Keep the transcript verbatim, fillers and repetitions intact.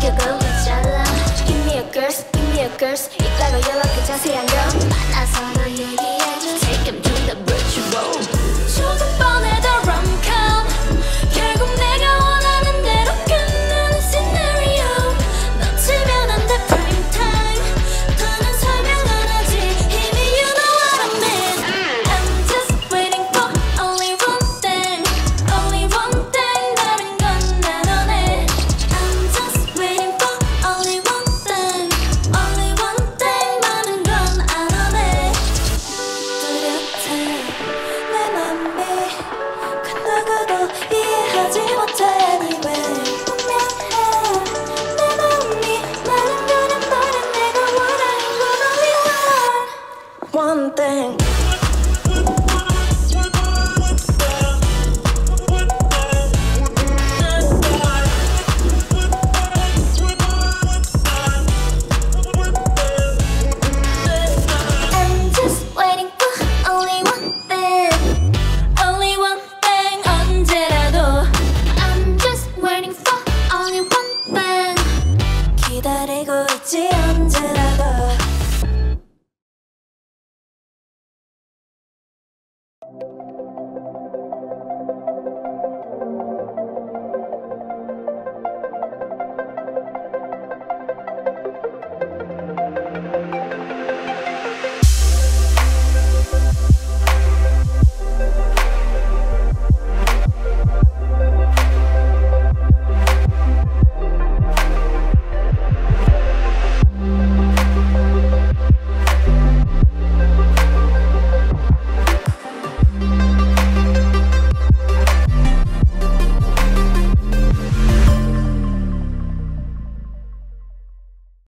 a girl 잘라 Give me a girls, give me a girls 이따가 연락해 자세한 건 만나서 너 얘기해줘 Take him to the virtual 조금 뻔해 더 rom-com 결국 내가 원하는 대로 끝나는 scenario 놓치면 안 돼 prime time 더는 설명 안 하지 이미 you know what I mean I'm just waiting for only one thing only one thing 다른 건 난 원해 I'm just waiting for only one thing only one thing 많은 건 안 원해 뚜렷해 내 맘이 끝나가도 이해하지 못해 anyway 분명해 내 마음이 많은 거란 말은 내가 원하는 건 only one one thing I'm just waiting for only one thing only one thing 언제라도 I'm just waiting for only one thing 기다리고 있지